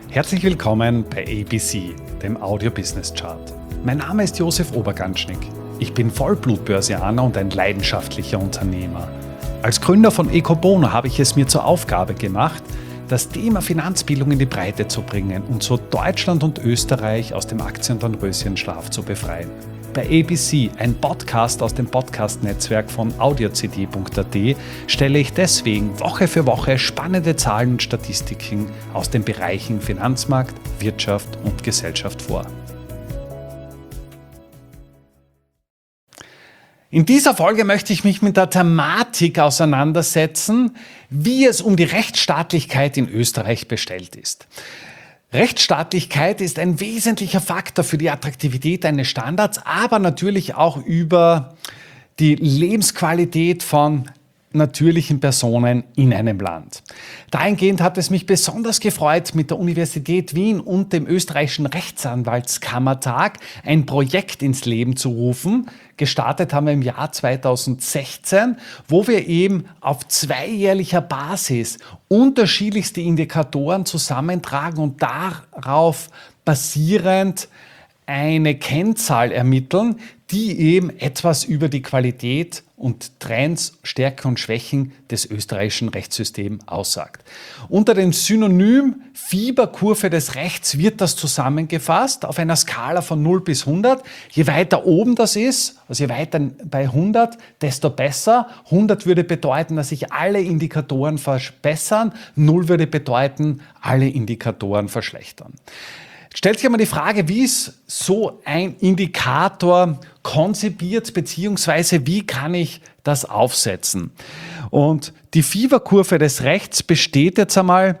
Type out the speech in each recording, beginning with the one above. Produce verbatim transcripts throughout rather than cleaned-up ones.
Herzlich willkommen bei A B C, dem Audio Business Chart. Mein Name ist Josef Oberganschnick. Ich bin Vollblutbörsianer und ein leidenschaftlicher Unternehmer. Als Gründer von Ecobono habe ich es mir zur Aufgabe gemacht, das Thema Finanzbildung in die Breite zu bringen und so Deutschland und Österreich aus dem Aktien- und Dornröschenschlaf zu befreien. Bei A B C, ein Podcast aus dem Podcast-Netzwerk von audiocd punkt a t, stelle ich deswegen Woche für Woche spannende Zahlen und Statistiken aus den Bereichen Finanzmarkt, Wirtschaft und Gesellschaft vor. In dieser Folge möchte ich mich mit der Thematik auseinandersetzen, wie es um die Rechtsstaatlichkeit in Österreich bestellt ist. Rechtsstaatlichkeit ist ein wesentlicher Faktor für die Attraktivität eines Standards, aber natürlich auch über die Lebensqualität von natürlichen Personen in einem Land. Dahingehend hat es mich besonders gefreut, mit der Universität Wien und dem österreichischen Rechtsanwaltskammertag ein Projekt ins Leben zu rufen. Gestartet haben wir im Jahr zweitausendsechzehn, wo wir eben auf zweijährlicher Basis unterschiedlichste Indikatoren zusammentragen und darauf basierend eine Kennzahl ermitteln, die eben etwas über die Qualität und Trends, Stärken und Schwächen des österreichischen Rechtssystems aussagt. Unter dem Synonym Fieberkurve des Rechts wird das zusammengefasst auf einer Skala von null bis hundert. Je weiter oben das ist, also je weiter bei hundert, desto besser. hundert würde bedeuten, dass sich alle Indikatoren verbessern, null würde bedeuten, alle Indikatoren verschlechtern. Stellt sich einmal die Frage, wie ist so ein Indikator konzipiert, beziehungsweise wie kann ich das aufsetzen? Und die Fieberkurve des Rechts besteht jetzt einmal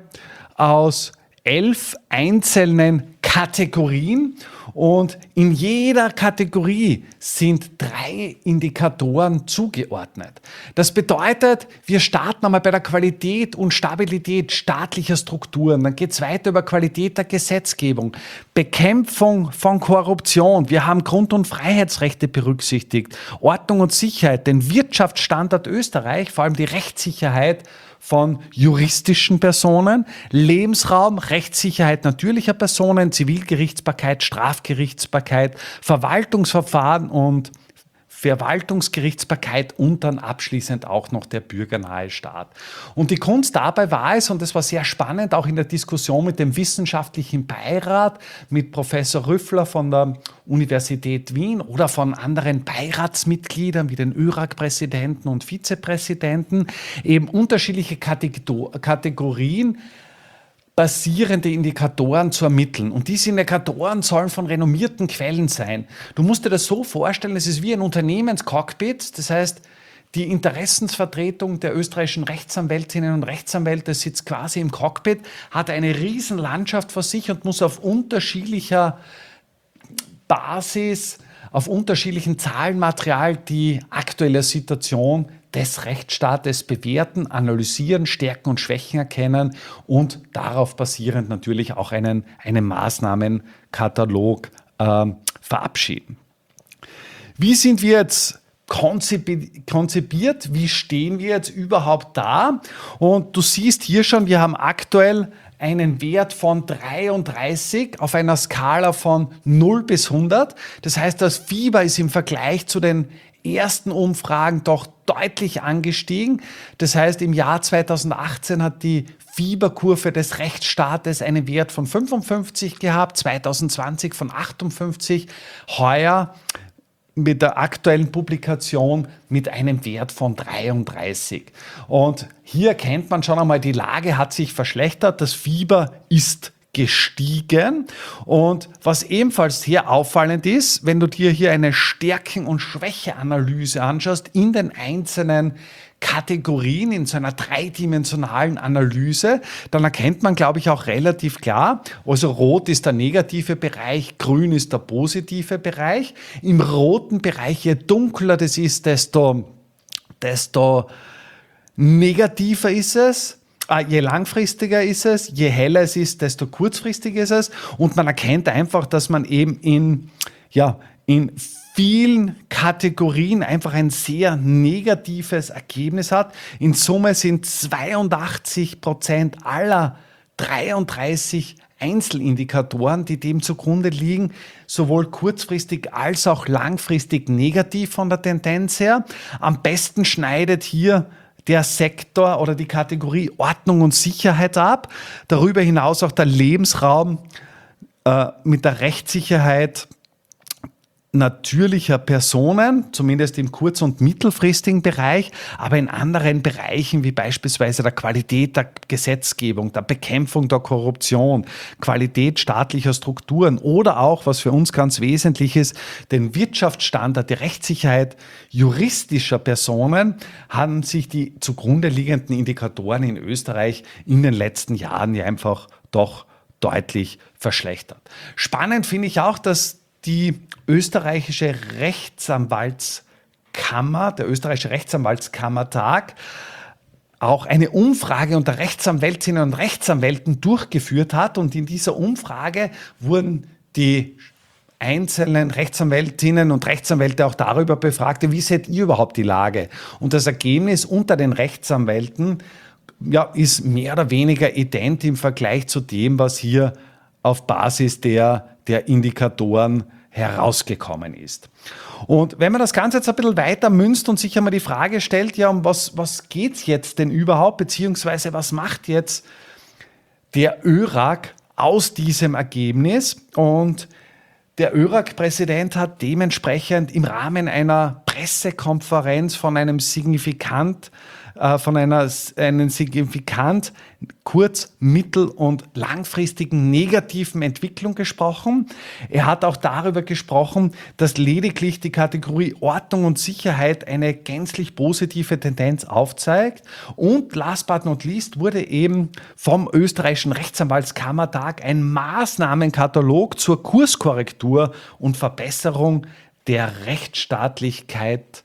aus elf einzelnen Kategorien und in jeder Kategorie sind drei Indikatoren zugeordnet. Das bedeutet, wir starten einmal bei der Qualität und Stabilität staatlicher Strukturen. Dann geht es weiter über Qualität der Gesetzgebung, Bekämpfung von Korruption. Wir haben Grund- und Freiheitsrechte berücksichtigt, Ordnung und Sicherheit, den Wirtschaftsstandort Österreich, vor allem die Rechtssicherheit von juristischen Personen, Lebensraum, Rechtssicherheit natürlicher Personen, Zivilgerichtsbarkeit, Strafgerichtsbarkeit, Verwaltungsverfahren und Verwaltungsgerichtsbarkeit und dann abschließend auch noch der bürgernahe Staat. Und die Kunst dabei war es, und das war sehr spannend, auch in der Diskussion mit dem wissenschaftlichen Beirat, mit Professor Rüffler von der Universität Wien oder von anderen Beiratsmitgliedern wie den ÖRAG-Präsidenten und Vizepräsidenten, eben unterschiedliche Kategorien basierende Indikatoren zu ermitteln. Und diese Indikatoren sollen von renommierten Quellen sein. Du musst dir das so vorstellen, es ist wie ein Unternehmenscockpit. Das heißt, die Interessensvertretung der österreichischen Rechtsanwältinnen und Rechtsanwälte sitzt quasi im Cockpit, hat eine riesen Landschaft vor sich und muss auf unterschiedlicher Basis, auf unterschiedlichen Zahlenmaterial die aktuelle Situation des Rechtsstaates bewerten, analysieren, Stärken und Schwächen erkennen und darauf basierend natürlich auch einen, einen Maßnahmenkatalog äh, verabschieden. Wie sind wir jetzt konzipiert? Wie stehen wir jetzt überhaupt da? Und du siehst hier schon, wir haben aktuell einen Wert von dreiunddreißig auf einer Skala von null bis hundert. Das heißt, das Fieber ist im Vergleich zu den ersten Umfragen doch deutlich angestiegen. Das heißt, im Jahr zweitausendachtzehn hat die Fieberkurve des Rechtsstaates einen Wert von fünfundfünfzig gehabt, zweitausendzwanzig von achtundfünfzig, heuer mit der aktuellen Publikation mit einem Wert von dreiunddreißig. Und hier erkennt man schon einmal, die Lage hat sich verschlechtert, das Fieber ist gestiegen. Und was ebenfalls sehr auffallend ist, wenn du dir hier eine Stärken- und Schwächeanalyse anschaust in den einzelnen Kategorien in so einer dreidimensionalen Analyse, dann erkennt man, glaube ich, auch relativ klar, also rot ist der negative Bereich, grün ist der positive Bereich. Im roten Bereich, je dunkler das ist, desto, desto negativer ist es. Je langfristiger ist es, je heller es ist, desto kurzfristiger ist es. Und man erkennt einfach, dass man eben in, ja, in vielen Kategorien einfach ein sehr negatives Ergebnis hat. In Summe sind zweiundachtzig Prozent aller dreiunddreißig Einzelindikatoren, die dem zugrunde liegen, sowohl kurzfristig als auch langfristig negativ von der Tendenz her. Am besten schneidet hier der Sektor oder die Kategorie Ordnung und Sicherheit ab. Darüber hinaus auch der Lebensraum äh, mit der Rechtssicherheit natürlicher Personen, zumindest im kurz- und mittelfristigen Bereich, aber in anderen Bereichen wie beispielsweise der Qualität der Gesetzgebung, der Bekämpfung der Korruption, Qualität staatlicher Strukturen oder auch, was für uns ganz wesentlich ist, den Wirtschaftsstandard, die Rechtssicherheit juristischer Personen, haben sich die zugrunde liegenden Indikatoren in Österreich in den letzten Jahren ja einfach doch deutlich verschlechtert. Spannend finde ich auch, dass die österreichische Rechtsanwaltskammer, der österreichische Rechtsanwaltskammertag, auch eine Umfrage unter Rechtsanwältinnen und Rechtsanwälten durchgeführt hat. Und in dieser Umfrage wurden die einzelnen Rechtsanwältinnen und Rechtsanwälte auch darüber befragt, wie seht ihr überhaupt die Lage? Und das Ergebnis unter den Rechtsanwälten ja, ist mehr oder weniger ident im Vergleich zu dem, was hier auf Basis der, der Indikatoren herausgekommen ist. Und wenn man das Ganze jetzt ein bisschen weiter münzt und sich einmal die Frage stellt, ja, um was, was geht es jetzt denn überhaupt, beziehungsweise was macht jetzt der ÖRAG aus diesem Ergebnis? Und der ÖRAG-Präsident hat dementsprechend im Rahmen einer Pressekonferenz von einem signifikant von einer, einen signifikant kurz-, mittel- und langfristigen negativen Entwicklung gesprochen. Er hat auch darüber gesprochen, dass lediglich die Kategorie Ordnung und Sicherheit eine gänzlich positive Tendenz aufzeigt. Und last but not least wurde eben vom österreichischen Rechtsanwaltskammertag ein Maßnahmenkatalog zur Kurskorrektur und Verbesserung der Rechtsstaatlichkeit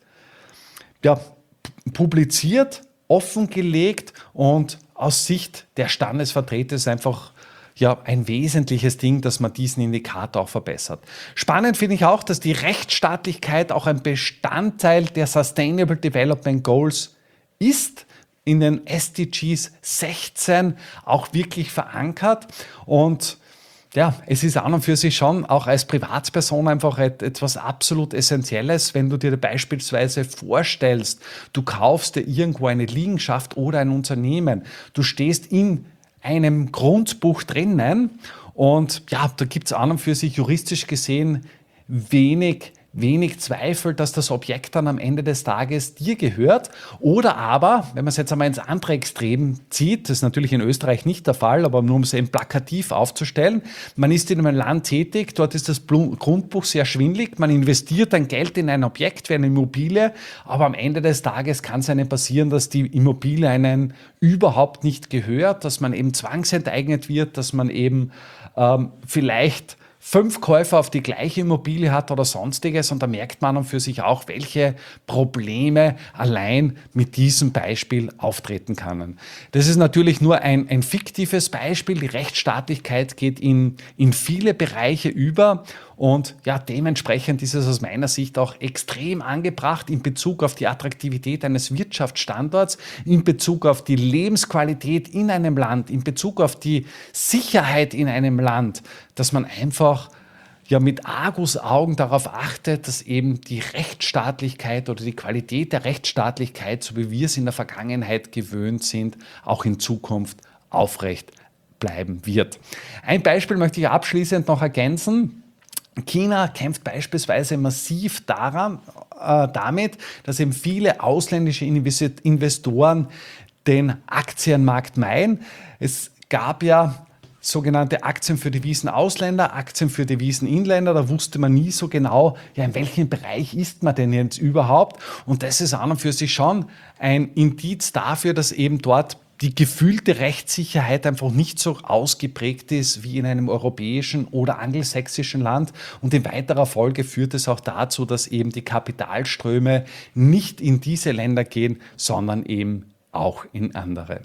ja, publiziert, offengelegt und aus Sicht der Standesvertreter ist einfach ja, ein wesentliches Ding, dass man diesen Indikator auch verbessert. Spannend finde ich auch, dass die Rechtsstaatlichkeit auch ein Bestandteil der Sustainable Development Goals ist, in den S D Gs sechzehn auch wirklich verankert. Und ja, es ist an und für sich schon auch als Privatperson einfach etwas absolut Essentielles, wenn du dir beispielsweise vorstellst, du kaufst dir irgendwo eine Liegenschaft oder ein Unternehmen, du stehst in einem Grundbuch drinnen und ja, da gibt es an und für sich juristisch gesehen wenig wenig Zweifel, dass das Objekt dann am Ende des Tages dir gehört. Oder aber, wenn man es jetzt einmal ins andere Extrem zieht, das ist natürlich in Österreich nicht der Fall, aber nur um es eben plakativ aufzustellen, man ist in einem Land tätig, dort ist das Grundbuch sehr schwindelig, man investiert ein Geld in ein Objekt wie eine Immobilie, aber am Ende des Tages kann es einem passieren, dass die Immobilie einen überhaupt nicht gehört, dass man eben zwangsenteignet wird, dass man eben ähm, vielleicht fünf Käufer auf die gleiche Immobilie hat oder sonstiges und da merkt man an für sich auch, welche Probleme allein mit diesem Beispiel auftreten können. Das ist natürlich nur ein, ein fiktives Beispiel. Die Rechtsstaatlichkeit geht in, in viele Bereiche über und ja, dementsprechend ist es aus meiner Sicht auch extrem angebracht in Bezug auf die Attraktivität eines Wirtschaftsstandorts, in Bezug auf die Lebensqualität in einem Land, in Bezug auf die Sicherheit in einem Land, dass man einfach ja mit Argusaugen darauf achtet, dass eben die Rechtsstaatlichkeit oder die Qualität der Rechtsstaatlichkeit, so wie wir es in der Vergangenheit gewöhnt sind, auch in Zukunft aufrecht bleiben wird. Ein Beispiel möchte ich abschließend noch ergänzen. China kämpft beispielsweise massiv daran, äh, damit, dass eben viele ausländische Investoren den Aktienmarkt meiden. Es gab ja sogenannte Aktien für Devisen-Ausländer, Aktien für Devisen-Inländer. Da wusste man nie so genau, ja, in welchem Bereich ist man denn jetzt überhaupt. Und das ist an und für sich schon ein Indiz dafür, dass eben dort die gefühlte Rechtssicherheit einfach nicht so ausgeprägt ist wie in einem europäischen oder angelsächsischen Land. Und in weiterer Folge führt es auch dazu, dass eben die Kapitalströme nicht in diese Länder gehen, sondern eben auch in andere.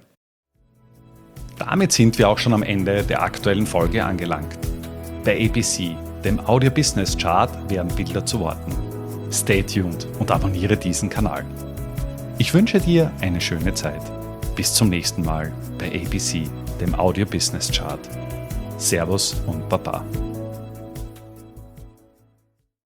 Damit sind wir auch schon am Ende der aktuellen Folge angelangt. Bei A B C, dem Audio Business Chart, werden Bilder zu Worten. Stay tuned und abonniere diesen Kanal. Ich wünsche dir eine schöne Zeit. Bis zum nächsten Mal bei A B C. dem Audio Business Chart. Servus und Baba.